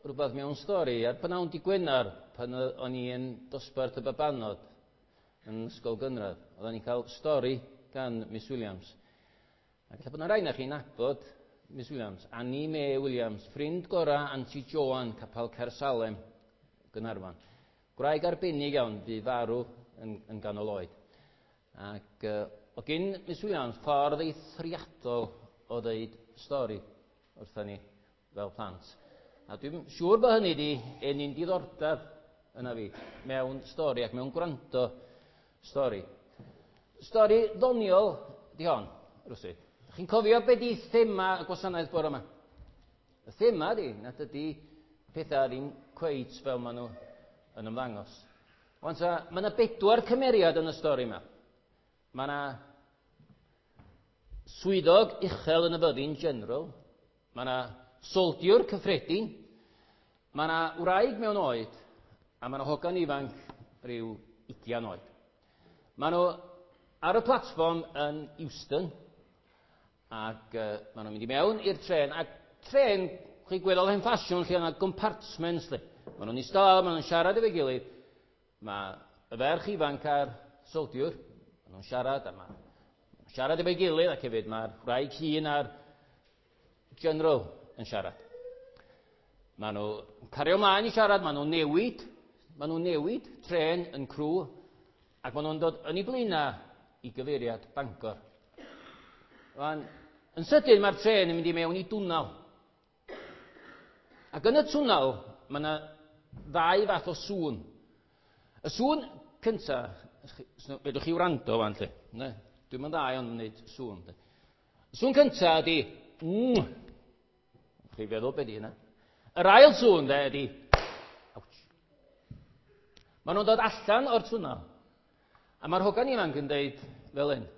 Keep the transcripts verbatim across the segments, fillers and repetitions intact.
rhywbeth mewn stori, ar Pnawn Dydd Gwener, pan o'n i yn dosbarth y Babanod yn ysgol gynradd, oedden ni'n cael stori gan Miss Williams. A gallai bod yna rai na chi'n nabod Miss Williams, Annie Mae Williams, ffrind gora Aunty Joan, Capal Caersalem, Gaernarfon. Gwraig arbennig iawn, bu farw yn, yn ganol oed. Ac uh, o gyn Miss Williams ffordd eithriadol o ddeud stori wrthyn ni fel plant. A dwi'n siŵr bod hynny di enni'n diddordeb yna fi mewn stori ac mewn gwrando stori. Stori ddoniol di hon, rwsyd. Chi'n cofio be di thema y gwasanaeth bore yma? Y thema di, nad ydy pethau ddim cweit fel maen nhw yn ymddangos. Ond mae yna bedwar cymeriad yn y stori yma. Mae yna swyddog uchel yn y fyddin general, mae yna soldiwr cyffredin, mae yna wraig mewn oed, a mae yna hogan ifanc rhyw ugian oed. Mae nhw ar y platfform yn Euston, ac uh, maen nhw'n mynd i mewn i'r tren, ac tren, chi'n gweddol hen ffasiwn, lle yna compartments, lle. Maen nhw'n istol, maen nhw'n siarad efo'i gilydd. Mae y ferch ifanc a'r soldiwr, maen nhw'n siarad, a maen nhw'n siarad efo'i gilydd, ac hefyd mae'r wraig hun a'r general yn siarad. Maen nhw'n cario mlaen i siarad, maen nhw'n newid, maen nhw'n newid tren yn crw, ac maen nhw'n dod yn ei blaenau i gyfeiriad Bangor. Wan, yn sydyn mae'r tren yn mynd i mewn i dwnal. Ac yn y twnal, mae yna ddau fath o sŵn. Y sŵn cyntaf, fedrwch chi wrando fan lle, ne? Dwi'n mynd dda iawn yn gwneud sŵn. De. Y sŵn cyntaf ydi, mm, chi feddwl be di hynna. Yr ail sŵn de ydi, ouch. Maen nhw'n dod allan o'r twnal. A mae'r hogan ifanc yn dweud fel hyn.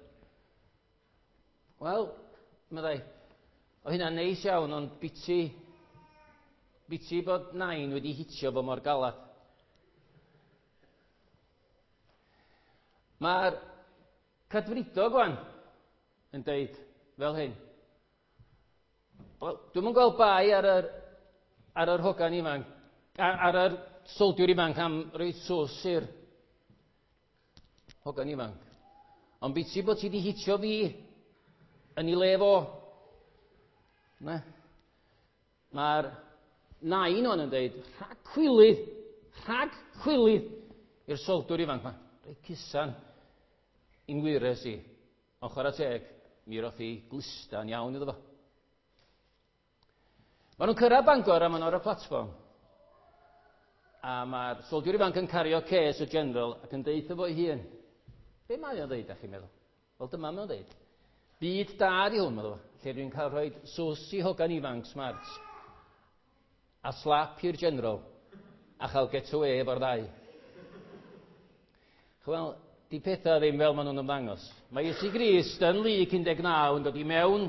Wel, meddai, o hynna'n neis iawn, ond biti, biti bod nain wedi hitio fo mor galad. Mae'r cadfridog gwan yn dweud fel hyn. Wel, dwi'n mynd gweld bai ar yr, ar yr hogan ifanc, ar yr soldiwr ifanc am roi sws i'r hogan ifanc. Ond biti bod ti wedi hitio fi yn ei le fo. Ne? Mae'r nain o'n yn dweud, rhag chwilydd, rhag chwilydd i'r soldwr ifanc ma. Rhaid cusan i'n wyres i. Ond chwarae teg, mi roedd hi glistan iawn iddo fo. Maen nhw'n cyrraedd Bangor a maen nhw ar y platfform. A mae'r soldiwr ifanc yn cario ces y general ac yn deud fo ei hun. Be mae o'n dweud, ach chi'n meddwl? Wel, dyma mae'n dweud. Byd da di hwn, meddwl, lle dwi'n cael rhoi sws i hogan ifanc smart a slap i'r general a chael get away efo'r ddau. Wel, di pethau ddim fel maen nhw'n ymddangos. Mae Iesu Grist yn Lug un deg naw yn dod i mewn,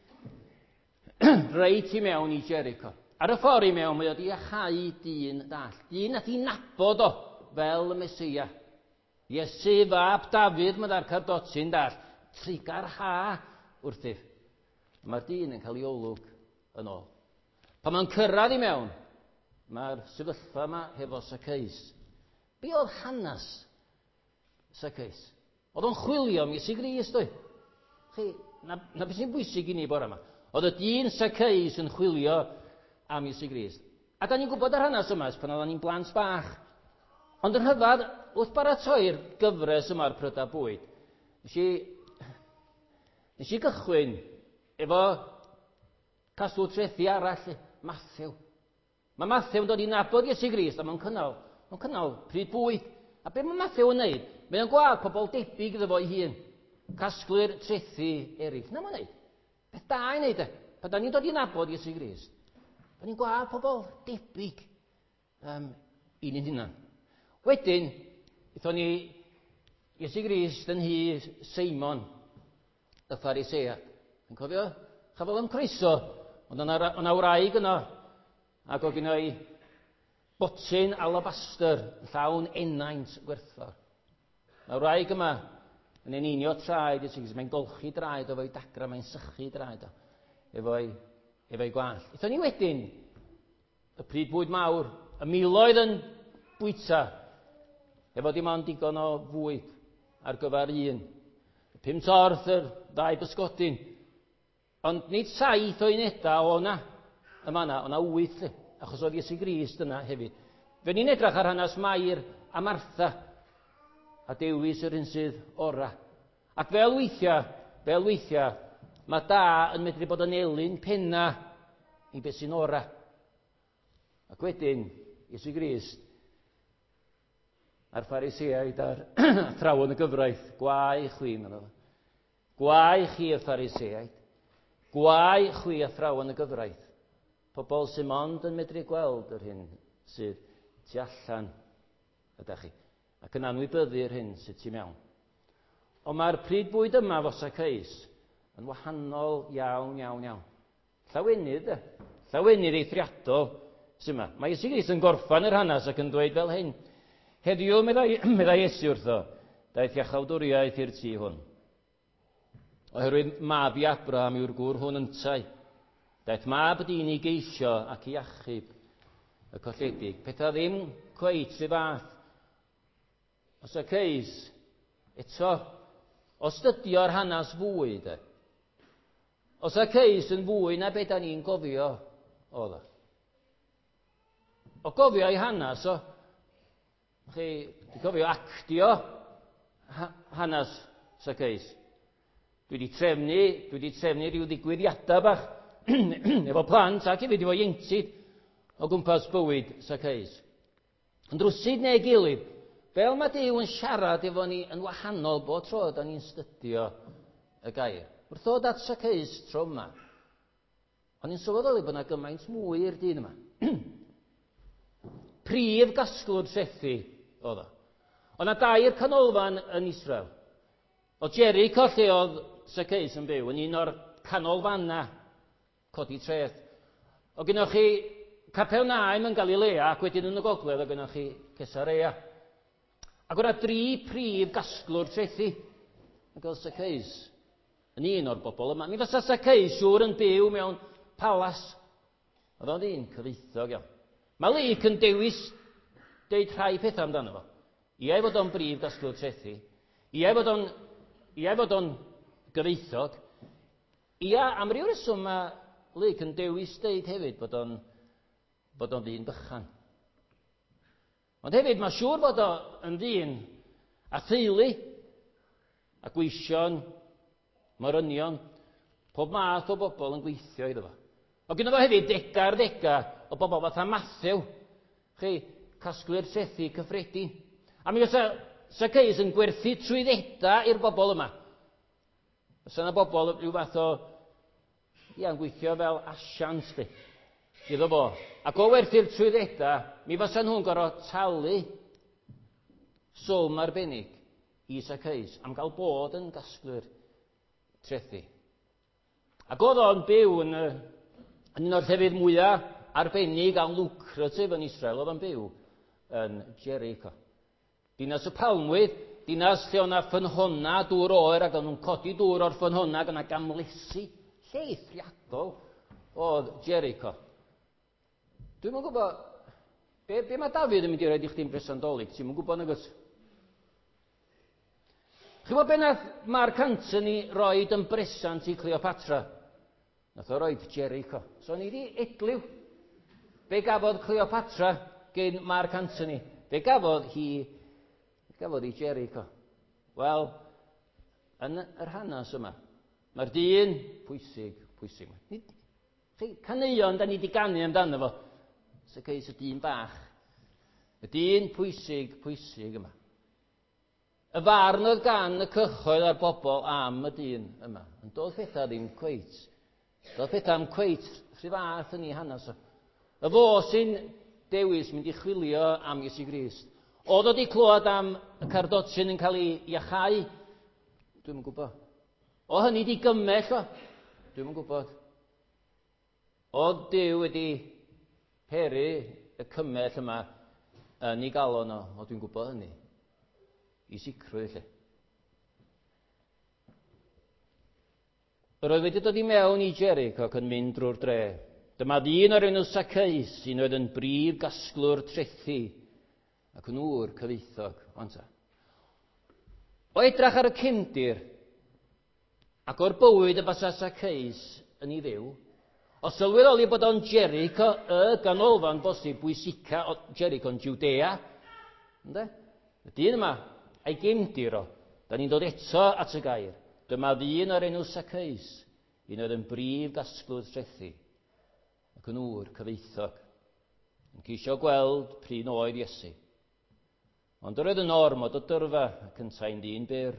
reit i mewn i Jericho. Ar y ffordd i mewn, mae o di achau dyn dall. Dyn at i nabod o fel y Mesia. Iesu fab Dafydd, mae'n ar Cardotyn dall. Trigar ha wrthyf. Mae'r dyn yn cael ei olwg yn ôl. Pan mae'n cyrraedd i mewn, mae'r sefyllfa yma hefo Syceis. Be oedd hanes Syceis? Oedd o'n chwilio am Iesu Grist, dwi. Chi, na, na beth sy'n bwysig i ni bore yma. Oedd y dyn Syceis yn chwilio am Iesu Grist. A da ni'n gwybod ar hanes yma pan oedden ni'n blant bach. Ond yn hyfad, wrth baratoi'r gyfres yma'r Pryda Bwyd, nes i, nes i gychwyn efo casw trethi arall, Mathew. Mae Mathew yn dod i nabod Iesu Grist a mae'n cynnal, mae'n cynnal pryd bwyd. A be mae Mathew yn neud? Mae'n gweld pobl debyg iddo fo ei hun. Casglwyr trethi eraill. Na mae'n neud. Beth da i neud e. Pan da ni'n dod i nabod Iesu Grist, da ni'n gweld pobl debyg um, i ni'n hynna. Wedyn, eithon ni Iesu Grist yn hi Seimon, y Pharisea. Yn cofio? Chafodd am croeso, ond yna wraig yno, ac o gyno i botyn alabaster, llawn enaint gwerthfawr. Mae wraig yma yn eneinio traed Iesu Grist, mae'n golchi draed o fo'i dagra, mae'n sychu draed o, efo'i efo gwallt. Eithon ni wedyn y pryd bwyd mawr, y miloedd yn bwyta, efo dim ond digon o fwyd ar gyfer un. Pum torth, yr ddau bysgodyn. Ond nid saith o unedau o na, yma na, o na wyth, le, achos oedd Iesu Grist yna hefyd. Fe ni'n edrych ar hanes Mair a Martha, a dewis yr un sydd ora. Ac fel weithiau, fel weithiau, mae da yn medru bod yn elyn penna i beth sy'n ora. Ac wedyn, Iesu Grist, a'r Phariseaid a'r athrawon y gyfraith, gwau chwi, meddwl. Gwau chi y Phariseaid, gwau chwi athrawon y gyfraith. Pobl sy'n mond yn medru gweld yr hyn sydd tu allan ydych chi, ac yn anwybyddu'r hyn sydd tu mewn. Ond mae'r pryd bwyd yma fo Saceus yn wahanol iawn, iawn, iawn. Llawenydd, e? Llawenydd eithriadol sy'n yma. Mae Iesu Grist yn gorffan yr hanes ac yn dweud fel hyn. Heddiw, meddai, meddai Iesu wrtho, daeth iachawdwriaeth i'r tŷ hwn. Oherwydd mab i Abraham yw'r gŵr hwn yntau. Daeth mab y dyn i geisio ac i achub y colledig. Pethau ddim cweit rhy fath. O Saceus, eto, o stydio'r hanes fwy, de. O Saceus yn fwy na beth da ni'n gofio o dda. O gofio ei hanes o, chi, di gofio actio ha, hanes Saceus. Dwi wedi trefnu, dwi wedi trefnu rhyw ddigwyddiadau bach efo plant ac hefyd efo ieuenctid o gwmpas bywyd Saceus. Yn drwsyd neu gilydd, fel mae Duw yn siarad efo ni yn wahanol bob tro da ni'n stydio y gair. Wrth ddod at Saceus tro yma, o'n i'n sylweddoli bod yna gymaint mwy i'r dyn yma. Prif gasglwr trethi oedd o. Oedd yna dair canolfan yn Israel. O Jericho lle oedd Saceus yn byw, yn un o'r canolfanna codi treth. O gynnwch chi Capernaum yn Galilea ac wedyn yn y gogledd o gynnwch chi Cesarea. Ac o'na dri prif gasglwr trethi. Ac oedd Saceus yn un o'r bobl yma. Mi fysa Saceus siŵr yn byw mewn palas. Oedd o'n un cyfoethog iawn. Mae Luc yn dewis deud rhai pethau amdano fo. Ie fod o'n brif gasglwr trethi. Ie fod o'n Ie fod o'n gyfoethog. Ie, am ryw reswm mae Luc yn dewis deud hefyd bod o'n bod o'n ddyn bychan. Ond hefyd mae siŵr bod o'n ddyn a theulu, a gweision, morynion, pob math o bobl yn gweithio iddo fo. O gyda fo hefyd dega ar dega o bobl fatha Matthew, chi, casglwyr trethi cyffredin. A mi fysa Saceus yn gwerthu trwyddeda i'r bobl yma. Fysa yna bobl rhyw fath o, ia'n gweithio fel asiant, chi, iddo fo. Ac o werthu'r trwyddeda, mi fysa nhw'n gorfod talu swm arbennig i Saceus am gael bod yn gasglwyr trethi. Ac oedd o'n byw yn, yn un o'r llefydd mwyaf arbennig a lucratif yn Israel, oedd o'n byw yn Jericho. Dinas y Palmwydd, dinas lle o'na ffynhonna dŵr oer ac o'n nhw'n codi dŵr o'r ffynhonna ac o'na gamlesu lle eithriadol oedd Jericho. Dwi'n yn gwybod, be, be mae Dafydd yn mynd i roed i chdi'n bresenolig, ti'n yn gwybod nagos? Chi'n gwybod be nath Mark Antony roed yn bresant i Cleopatra? Nath o roed Jericho. So ni di edliw. Be gafodd Cleopatra gen Mark Antony? Be gafodd hi gafodd i Jericho? Wel, yn yr hanes yma, mae'r dyn pwysig, pwysig. Chi, caneuon da ni di ganu amdano fo. Saceus y dyn bach. Y dyn pwysig, pwysig yma. Y farn oedd gan y cychoedd a'r bobl am y dyn yma. Yn dod pethau ddim cweit. Doedd pethau am cweit rhy fath yn ei hanes o. Y fo sy'n dewis mynd i chwilio am Iesu Grist. Oedd o di clywed am y cardotyn yn cael ei iachau? Dwi'n yn gwybod. O hynny di gymell o? Dwi'n yn gwybod. Oedd Duw wedi peri y cymell yma yn ei galon o? O dwi'n gwybod hynny. I sicrwydd lle. Yr oedd wedi dod i mewn i Jericho ac yn mynd drwy'r dre. Dyma ddyn o'r enw Zacchaeus sy'n oedd yn brif gasglwr trethi ac yn ŵr cyfoethog. O edrach ar y cefndir ac o'r bywyd y basa Zacchaeus yn ei fyw, o sylweddoli bod o'n Jericho, y ganolfan bosib bwysica o Jericho'n Judea, ynde? Y dyn yma a'i gefndir o, da ni'n dod eto at y gair. Dyma ddyn o'r enw Zacchaeus, un oedd yn brif gasglwr trethi ac yn ŵr cyfoethog, yn ceisio gweld pryn oedd Iesu. Ond yr oedd yn ormod o dyrfa ac yn sain dyn byr.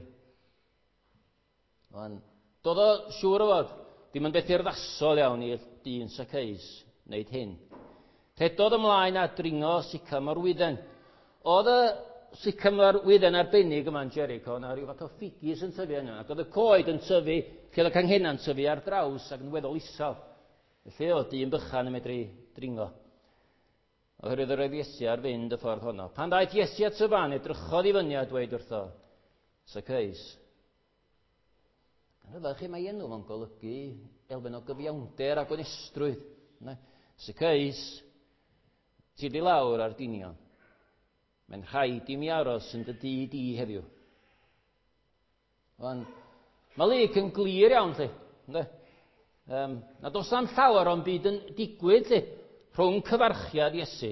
Doedd o siŵr o fod, dim yn beth urddasol iawn i'r dyn Zacchaeus wneud hyn. Rhedodd ymlaen a dringo sycamor wydden. Oedd y sycamor wydden arbennig yma'n Jericho, na rhyw fath o ffigis yn tyfu yna. Ac oedd y coed yn tyfu, lle oedd y canghenna'n tyfu ar draws ac yn weddol isel. Felly oedd dyn bychan yn medru dringo. Oherwydd yr oedd Iesu ar fynd y ffordd honno. Pan daeth Iesu at y fan, edrychodd i fyny a dweud wrtho, Zacchaeus. Rydych chi mae enw fo'n golygu elfen o gyfiawnder a gwenestrwydd. Zacchaeus, ti di lawr ar dinion. Mae'n rhaid i mi aros yn dy dŷ di heddiw. Mae lyc yn glir iawn, lle. Um, na dos am llawer o'n byd yn digwydd, lle. Rhwng cyfarchiad Iesu,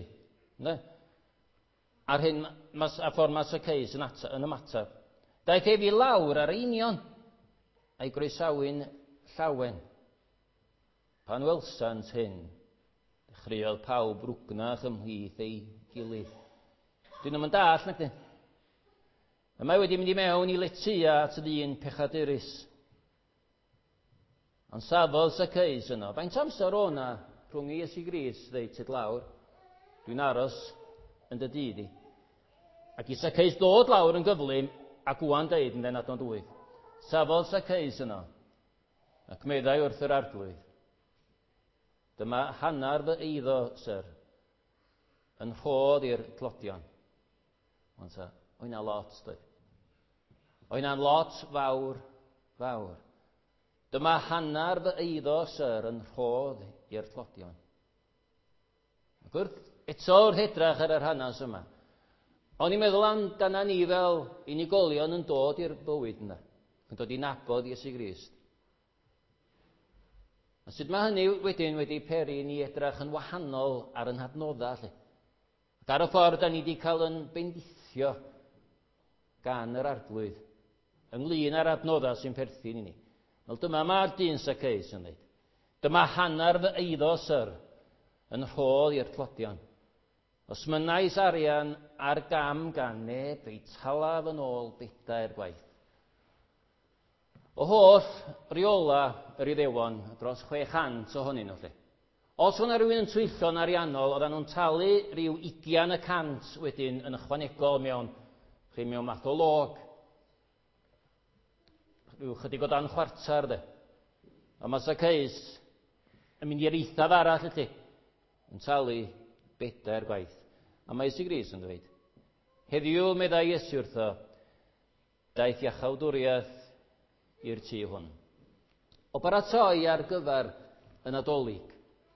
a'r hyn, a ffordd mae Zacchaeus yn, yn ymateb. Daeth ef i lawr ar einion a'i groesawu'n llawen. Pan welsant hyn, dechreuodd pawb rwgnach ymhlith ei gilydd. Dyn nhw'n dall, nag dyn. A mae wedi mynd i mewn i letia at y ddyn pechadurus. Ond safodd Zacchaeus yno. Faint amser o'na rhwng Iesu Grist ddweud tyd lawr, dwi'n aros yn dy dŷ di. Ac i Zacchaeus dod lawr yn gyflym, ac wwan dweud yn den adnod wyth. Safodd Zacchaeus yno, ac meddai wrth yr arglwydd. Dyma hannar fy eiddo, syr, yn rhodd i'r tlodion. Ond sa, o'i na lot, dweud. O'i na'n lot fawr, fawr. Dyma hannar fy eiddo, syr, yn rhodd i'r tlodion. Ac wrth eto wrth edrach ar yr hanes yma, o'n i'n meddwl amdana ni fel unigolion yn dod i'r bywyd yna, yn dod i nabod Iesu Grist. A sut mae hynny wedyn wedi peri ni edrach yn wahanol ar yn hadnoddau, lle. Ac ar y ffordd da ni wedi cael yn bendithio gan yr arglwydd, ynglŷn â'r adnoddau sy'n perthyn i ni. Wel, dyma mae'r dyn Zacchaeus yn dweud. Dyma hannar fy eiddo, syr, yn rhodd i'r tlodion. Os mynnais arian ar gam gan neb, ei talaf yn ôl bedair gwaith. O holl riola yr Iddewon, dros chwe chant ohonyn nhw, lle. Os o'na rhywun yn twyllon ariannol, oedden nhw'n talu rhyw ugian y cant wedyn yn ychwanegol mewn, chi mewn math o log. Rhyw chydig o dan chwartar, de. A mae Zacchaeus yn mynd i'r eithaf arall, ydy, yn talu bedair gwaith. A mae Iesu Grist yn dweud, heddiw meddai Iesu wrtho, daeth iachawdwriaeth i'r tŷ hwn. O baratoi ar gyfer y Nadolig.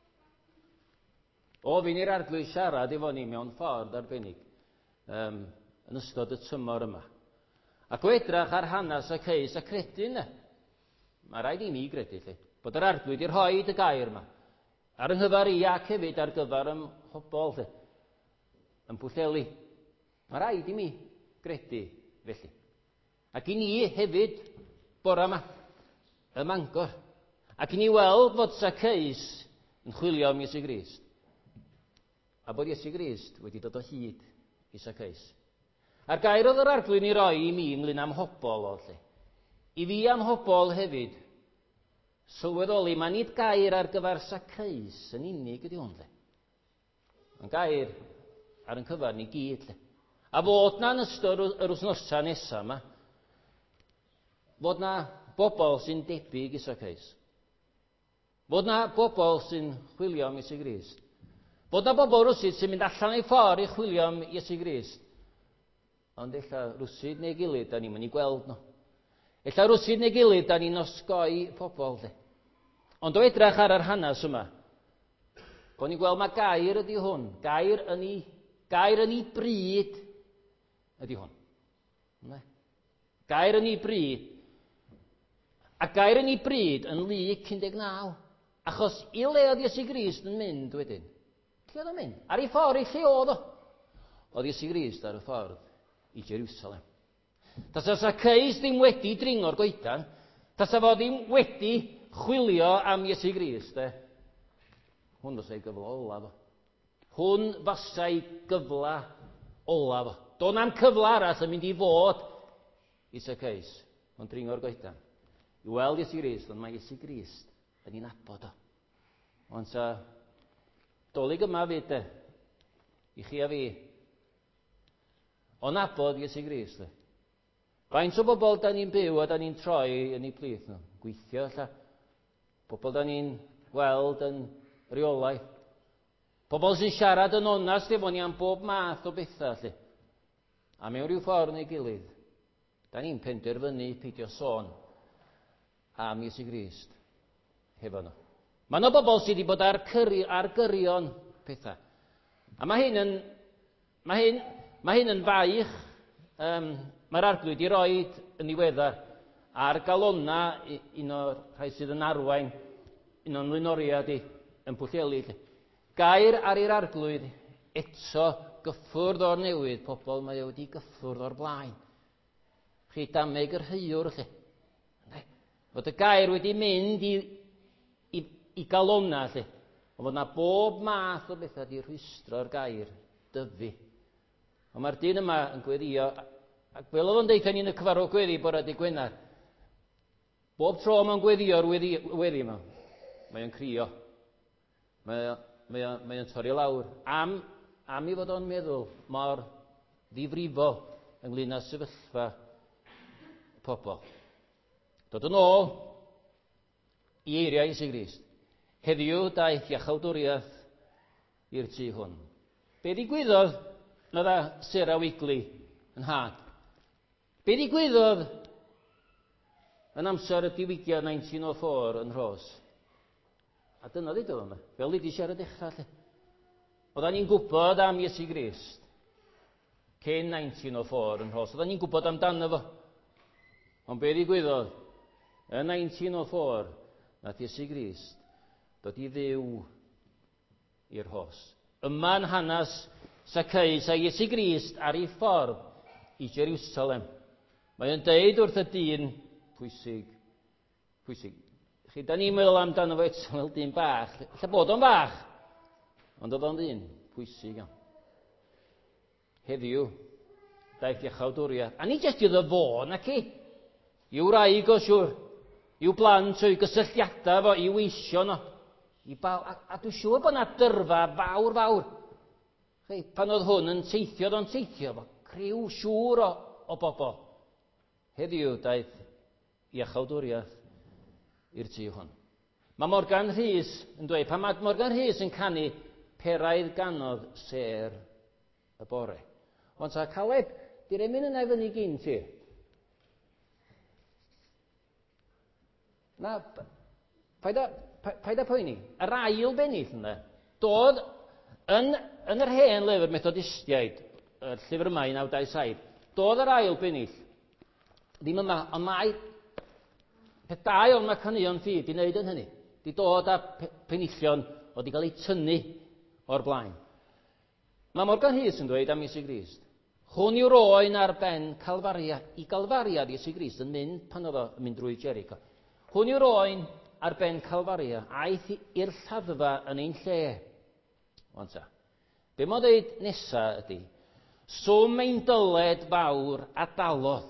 Ofyn i'r arglwydd siarad efo ni mewn ffordd arbennig um, yn ystod y tymor yma. Ac o edrach ar hanes Zacchaeus a credu yna. Mae rhaid i mi gredu, lle, bod yr arglwydd i'r rhoi y gair yma. Ar yng nghyfar i ac hefyd ar gyfer ym hobol, lle, yn Pwllheli. Mae rhaid i mi gredu, felly. Ac i ni hefyd, bore yma, y Mangor. Ac i ni weld fod Zacchaeus yn chwilio am Iesu Grist. A bod Iesu Grist wedi dod o hyd i Zacchaeus. A'r gair oedd yr arglwydd ni roi i mi ynglyn am hobol o, lle. I fi am hobol hefyd, sylweddoli, mae nid gair ar gyfer Zacchaeus yn unig ydi hwn, lle. Mae'n gair ar yn cyfar ni gyd, lle. A fod na'n ystod yr wythnosa nesaf yma, fod na bobl sy'n debyg i Zacchaeus. Fod na bobl sy'n chwilio am Iesu Grist. Fod na bobl rwsyd sy'n mynd allan ei ffordd i chwilio am Iesu Grist. Ond ella rwsyd neu gilydd, da ni'n mynd i gweld nhw. Ella rwsyd neu gilydd, da ni'n osgoi pobl, de. Ond o edrach ar yr hanes yma, Bod ni'n gweld mae gair ydy hwn. Gair yn ei, gair yn ei bryd ydy hwn. Ne? Gair yn ei bryd. A gair yn ei bryd yn Lug un deg naw. Achos i le oedd Iesu Grist yn mynd wedyn. Lle oedd o'n mynd? Ar ei ffordd i lle oedd o. Oedd Iesu Grist ar y ffordd i Jerusalem. Tas oes Zaccheus ddim wedi dringo'r goedan, tas o fo ddim wedi chwilio am Iesu Grist, de. Hwn fysai gyfle ola fo. Hwn fysai gyfle ola fo. Do'n am cyfle arall yn mynd i fod i Zaccheus. Ond dringo'r goedan. I weld Iesu Grist, ond mae Iesu Grist yn ei nabod o. Ond sa dolyg yma fyd, de, i chi a fi, o nabod Iesu Grist, de. Faint o bobl da ni'n byw a da ni'n troi yn ei plith nhw? Gweithio, lla. Pobl da ni'n gweld yn reolau. Pobl sy'n siarad yn onast efo ni am bob math o bethau, lle. A mewn rhyw ffordd neu gilydd, da ni'n penderfynu peidio sôn am Iesu Grist hefo nhw. Mae yna bobl sydd wedi bod ar, cyri, ar gyrion pethau. A mae hyn yn, mae hyn, mae hyn yn faich. Um, Mae'r arglwydd i roed yn ddiweddar ar galonna un o'r rhai sydd yn arwain, un o'n llenoriad i yn Pwllheli. Gair ar i'r arglwydd eto gyffwrdd o'r newydd, pobl mae wedi gyffwrdd o'r blaen. Chi dameg yr hyywr, lle. Fod y gair wedi mynd i, i, i galonna, lle. Ond fod na bob math o bethau di rhwystro'r gair dyfu. Ond mae'r dyn yma yn gweddio, ac fel oedd o'n deitha ni yn y cyfarfod gweddi bore dydd Gwener, bob tro mae'n gweddio'r weddi, weddi yma, mae'n crio. Mae'n mae, mae torri lawr. Am, am i fod o'n meddwl mor ddifrifol ynglŷn â sefyllfa pobl. Dod yn ôl i eiriau Iesu Grist. Heddiw daeth iachawdwriaeth i'r tŷ hwn. Be ddigwyddodd na dda Sarah Wigley yn had? Be ddigwyddodd yn amser y diwygiad nineteen oh four yn Rhos? A dyna ddeudodd yma, fel wedi siarad dechrau, lle. Oeddan ni'n gwybod am Iesu Grist cyn nineteen oh four yn Rhos. Oeddan ni'n gwybod amdano fo. Ond be ddigwyddodd? Yn nineteen oh four, nath Iesu Grist dod i fyw i'r Rhos. Yma'n hanes Zaccheus a Iesu Grist ar ei ffordd i Jerusalem. Mae o'n deud wrth y dyn pwysig, pwysig. Chi, da ni'n meddwl amdano fo eto fel dyn bach. Lle bod o'n bach, ond oedd o'n dyn pwysig iawn. Heddiw, daeth iachawdwriaeth. A ni jyst iddo fo, na ci. I'w wraig o siwr, i'w blant o'i gysylltiadau fo, i'w eisio no. I baw, a, a dwi'n siŵr bod yna dyrfa fawr fawr. Chi, pan oedd hwn yn teithio, oedd o'n teithio fo. Criw siŵr o, o bobl. Heddiw daeth iachawdwriaeth i'r tŷ hwn. Mae Morgan Rhys yn dweud, pan mae Morgan Rhys yn canu peraidd ganodd ser y bore. Ond ta, Caleb, di'r emyn yna i fyny gyn ti? Na, paid a poeni. Yr ail bennill yna, dod yn, yn yr hen lyfr Methodistiaid, y llyfr yma un naw dau saith, dod yr ail bennill, ddim yma, ond mae peth da iawn mae caneuon fi di wneud yn hynny. Di dod â penillion o di cael ei tynnu o'r blaen. Mae Morgan Rhys yn dweud am Iesu Grist. Hwn yw'r oen ar ben Calfaria. I Galfaria Iesu Grist yn mynd pan oedd o'n mynd drwy Jericho. Hwn yw'r oen ar ben Calfaria. Aeth i'r lladdfa yn ein lle. Ond ta. Be mae'n dweud nesaf ydy, swm ein dyled fawr a dalodd.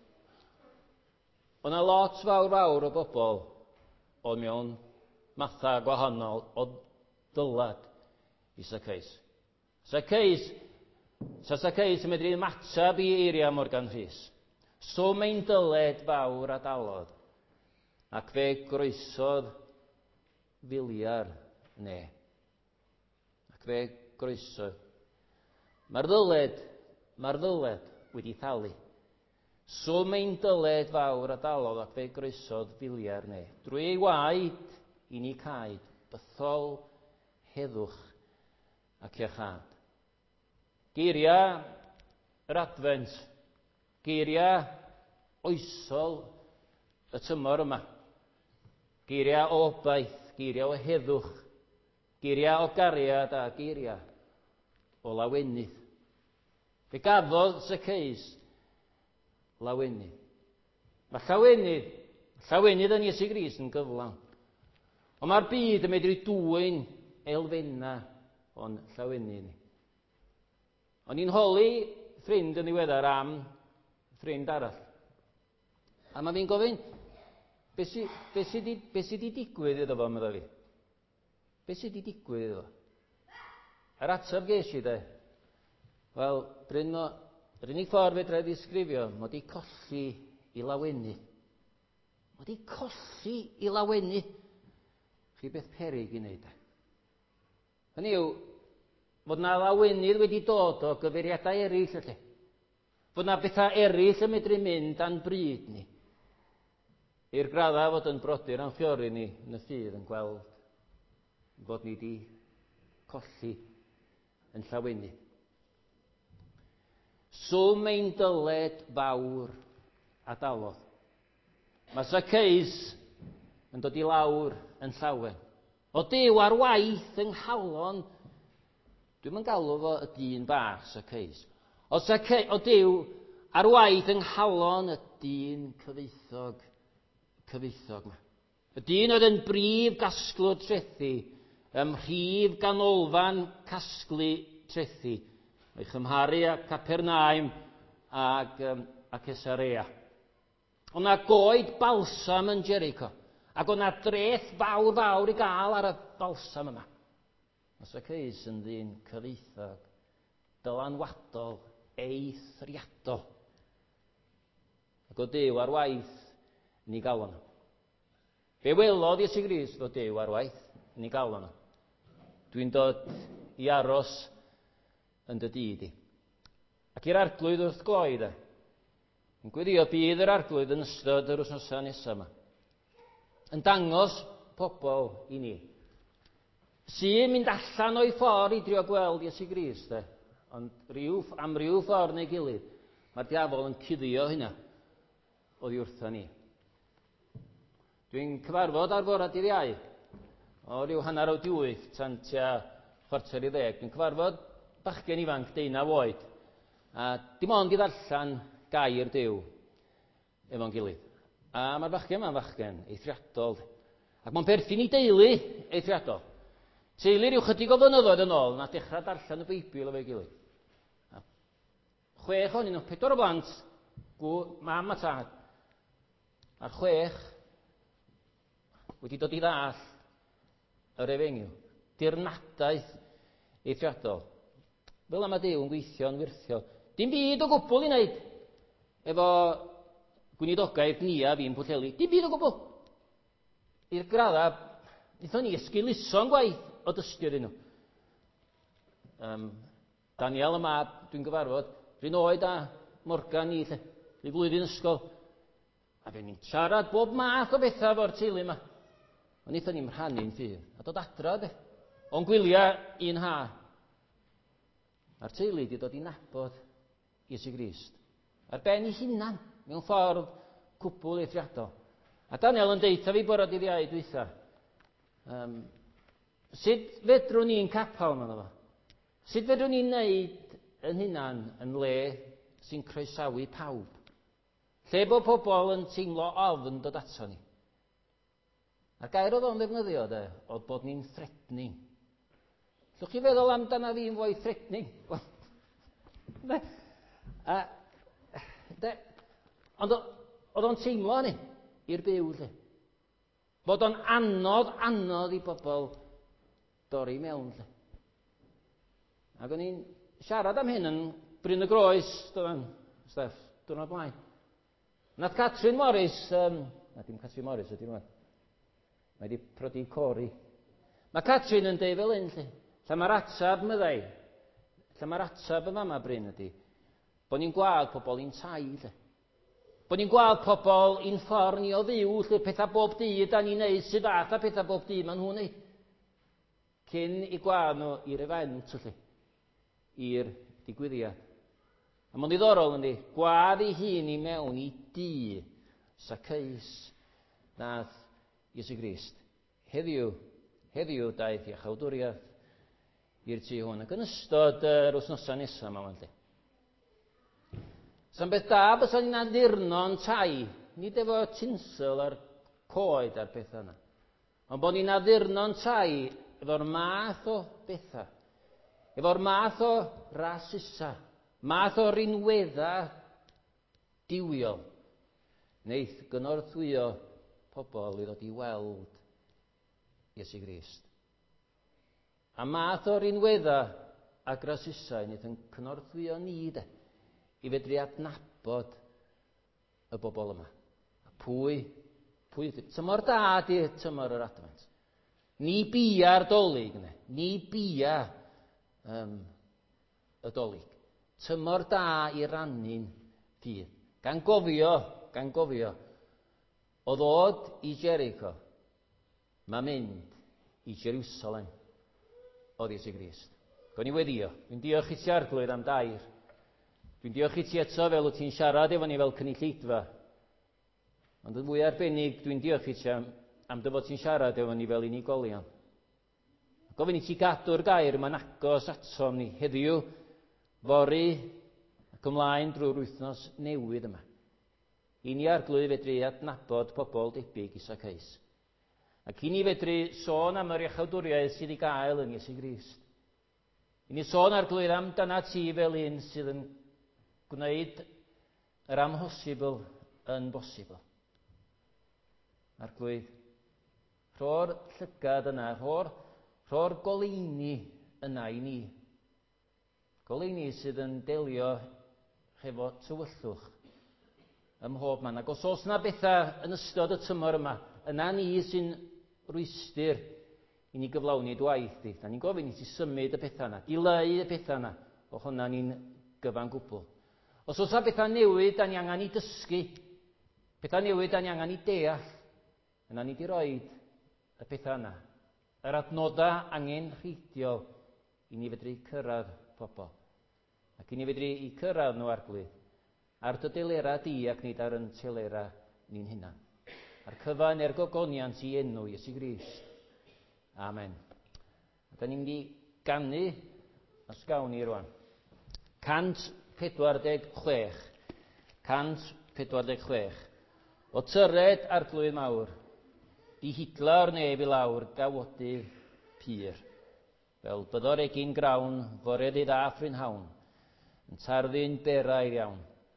Oedd yna lot fawr fawr o bobl o mewn matha gwahanol o dylad i Zaccheus. Zaccheus, sa Zaccheus yn medru ymatab i eiria Morgan Rhys. Swm ein dyled fawr a dalodd, ac fe groesodd filiar ne. Ac fe groesodd. Mae'r ddyled, mae'r ddyled wedi thalu. Swm ein dyled fawr a dalodd ac fe groesodd filiar ne. Drwy ei waed i ni caed, bythol heddwch ac iachad. Geiriau yr advent, geiriau oesol y tymor yma, geiriau o obaith, geiriau o heddwch, geiriau o gariad a geiriau o lawenydd. Fe gafodd Zaccheus lawenydd. Mae llawenydd, llawenydd yn Iesu Grist yn gyflawn. Ond mae'r byd yn medru dwyn elfenna o'n llawenydd ni. O'n i'n holi ffrind yn ddiweddar am ffrind arall. A mae fi'n gofyn, be sy, be sy, di, be sy di digwydd iddo fo, medda fi? Be sy di digwydd iddo fo? Yr ateb ges i de, wel, bryn mo, yr unig ffordd fedra i ddisgrifio, mo di colli i lawennu. Mo di colli i lawennu. Chi beth peryg i wneud e. Hynny yw, fod na lawenydd wedi dod o gyfeiriadau eraill lle. Fod na bethau eraill yn medru mynd a'n bryd ni. I'r gradda fod yn brodyr a'n ffiori ni yn y ffydd yn gweld fod ni di colli yn llawenydd. Swm ein dyled fawr a dalodd. Mae Zaccheus yn dod i lawr yn llawen. O Duw ar waith yng nghalon, dwi'm yn galw fo y dyn bach Zaccheus. O, Zacche, o Duw ar waith yng nghalon y dyn cyfoethog, cyfoethog yma. Y dyn oedd yn brif gasglwr trethi, ym mhrif ganolfan casglu trethi, ei chymharu â Capernaum ag, um, a Cesarea. Ond na goed balsam yn Jericho, ac o'na dreth fawr fawr i gael ar y balsam yma. Mae Zaccheus yn ddyn cyfoethog, dylanwadol, eithriadol. Ac o Duw ar waith ni gael yno. Fe welodd Iesu Grist o Duw ar waith ni gael yno. Dwi'n dod i aros yn dy dyd i. Ac i'r arglwydd wrth gloi de. Yn gweddio bydd yr arglwydd yn ystod yr wythnosau nesaf yma. Yn dangos pobl i ni. Sy'n mynd allan o'i ffordd i drio gweld Iesu Grist de. Ond rhyw, am ryw ffordd neu gilydd, mae'r diafol yn cuddio hynna oddi wrtho ni. Dwi'n cyfarfod ar fora dydd Iau, o ryw hanner awr diwyth tan tua chwarter i ddeg. Dwi'n cyfarfod bachgen ifanc deunaw oed, a dim ond i ddarllen gair Duw efo'n gilydd. A mae'r bachgen yma'n bachgen eithriadol, ac mae'n perthyn i deulu eithriadol. Teulu ryw chydig o flynyddoedd yn ôl, na dechrau darllen y Beibl efo'i gilydd. A chwech o'n nhw, pedwar o blant, gw, mam a tad. A'r chwech wedi dod i ddall yr Efengyl, dirnadaeth eithriadol. Fel yma Duw yn gweithio yn wirthio. Dim byd o gwbl i wneud efo gweinidogaidd ni a fi'n Pwllheli. Dim byd o gwbl. I'r gradda, wnaethon ni esgiluso'n gwaith o dysgu nhw. Um, Daniel y mab, dwi'n gyfarfod, rhywun oed a Morgan i, lle, i flwyddyn ysgol. A fe ni'n siarad bob math o bethau fo'r teulu yma. Ond wnaethon ni'n rhannu'n ffydd. A dod adra, de. O'n gwyliau un ha. A'r teulu wedi dod i nabod Iesu Grist. Ar ben ei hunan, mewn ffordd cwbl eithriadol. A Daniel yn deitha fi bore dydd Iau dwytha. Um, sut fedrwn ni'n capel yma fo? Sut fedrwn ni'n neud yn hunan yn le sy'n croesawu pawb? Lle bod pobl yn teimlo ofn dod ato ni? A'r gair oedd o'n ddefnyddio, de, oedd bod ni'n threatening. Llwch chi feddwl amdana fi'n fwy threatening? de, a, de, ond oedd o'n teimlo ni i'r byw, lle. Bod o'n anodd, anodd i bobl dorri mewn, lle. Ac o'n i'n siarad am hyn yn Bryn y Groes, dyfan, Steff, diwrnod blaen. Nath Catrin Morris, um, na dim Catrin Morris ydy rwan, mae di prodi cori. Mae Catrin yn deud fel un, lle, lle mae'r atab meddai, lle mae'r atab yn fama Bryn ydy, bod ni'n gweld pobl i'n tai, lle. Bod ni'n gweld pobl i'n ffordd ni o ddiw, lle pethau bob dydd da ni'n neud sydd fath a pethau bob dydd ma'n nhw'n neud. cyn i gwan nhw i'r event, felly, i'r digwyddiad. A mae'n ddiddorol yndi, gwadd ei hun i mewn i dŷ Saceus nath Iesu Grist. Heddiw, heddiw daeth i chawdwriaeth i'r tŷ hwn, ac yn ystod yr wythnosau nesaf yma, wan, Sa'n beth da bys ni'n addurno'n tai, nid efo tinsel a'r coed a'r bethau yna, ond bod ni'n addurno'n tai efo'r math o bethau, efo'r math o rasusa, math o rinwedda diwiol, neith gynorthwyo pobl i ddod i weld Iesu Grist. A math o rinwedda ac rasusa neith yn cynorthwyo ni de, i fedru adnabod y bobl yma. A pwy, pwy, tymor da di tymor yr advent. Ni bia'r dolig, ne? Ni bia um, y dolig. Tymor da i rannu'n ffydd. Gan gofio, gan gofio, o ddod i Jericho, mae mynd i Jerusalem o Iesu Grist. Go ni weddio, dwi'n diolch i ti Arglwydd am dair. Dwi'n diolch i ti eto fel wyt ti'n siarad efo ni fel cynulleidfa. Ond yn fwy arbennig, dwi'n diolch i ti am, am dy fod ti'n siarad efo ni fel unigolion. Gofyn i ti gadw'r gair yma'n agos atom ni heddiw, fori ac ymlaen drwy'r wythnos newydd yma. I ni Arglwydd fedru adnabod pobl debyg i Saceus. Ac i ni fedru sôn am yr iachawdwriaeth sydd i gael yn Iesu Grist. I ni sôn Arglwydd am dyna ti fel un sydd yn gwneud yr amhosibl yn bosibl. Arglwydd, rho'r llygad yna, rho'r, rho'r goleini yna i ni. Goleini sydd yn delio efo tywyllwch ym mhob man. Ac os oes yna bethau yn ystod y tymor yma, yna ni sy'n rwystyr i ni gyflawni dwaith di. Da ni'n gofyn i ti symud y pethau yna, dileu y pethau yna, o hwnna ni'n gyfan gwbl. Os oes yna bethau newydd, da ni angen i dysgu, pethau newydd da ni angen i deall, yna ni di roed y pethau yna. Yr adnodau angen rheidiol i ni fedru cyrraedd pobl. Ac i ni fedru i cyrraedd nhw Arglwydd ar dy delera di ac nid ar yn telera ni'n hunan. A'r cyfan er gogoniant i enw Iesu Grist. Amen. Da ni'n mynd i ganu os gawn ni rwan. Cant pedwar deg chwech. Cant pedwar deg chwech. O tyred Arglwydd mawr, di hidla'r neb i lawr gawodydd pyr. Fel byddor egin grawn, fored i dda ffrynhawn, yn tarddu'n beraidd iawn.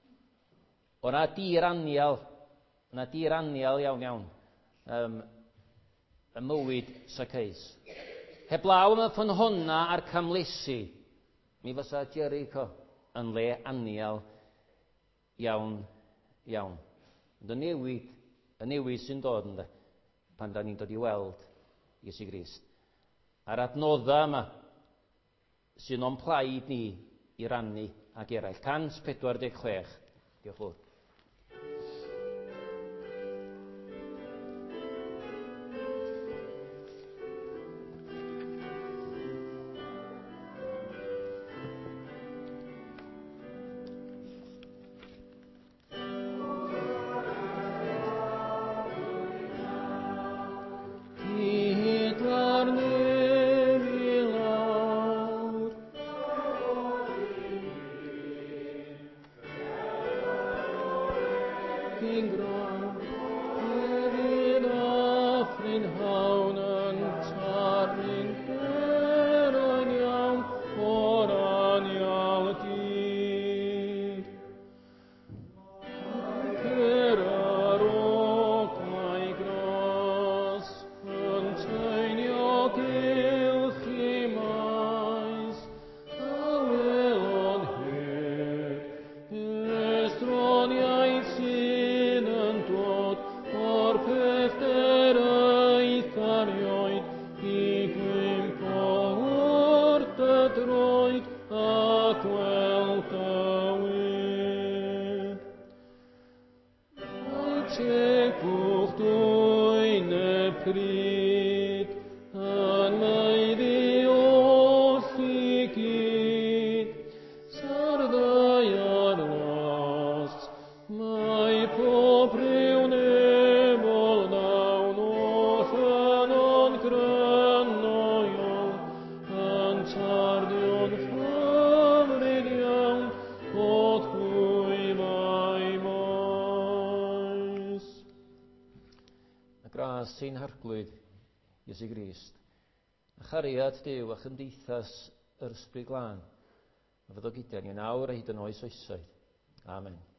O na dir anial, na dir anial iawn iawn, um, y mywyd Saceus. Heblaw am y ffynhonna a'r camlesu, mi fysa Jericho yn le anial iawn, iawn. Ond y newid, y newid sy'n dod ynddo, pan da ni'n dod i weld Iesu Grist. A'r adnoddau yma sy'n o'n plaid ni i rannu ag eraill. Cant pedwar deg chwech. Diolch fawr. Tegwch dwy'n y pryd, yn mae glas sy'n harglwyd Iesu Grist. A chariad Duw a chymdeithas yr Ysbryd Glân, a fydd o gyda ni yn awr a hyd yn oes oesoedd. Amen.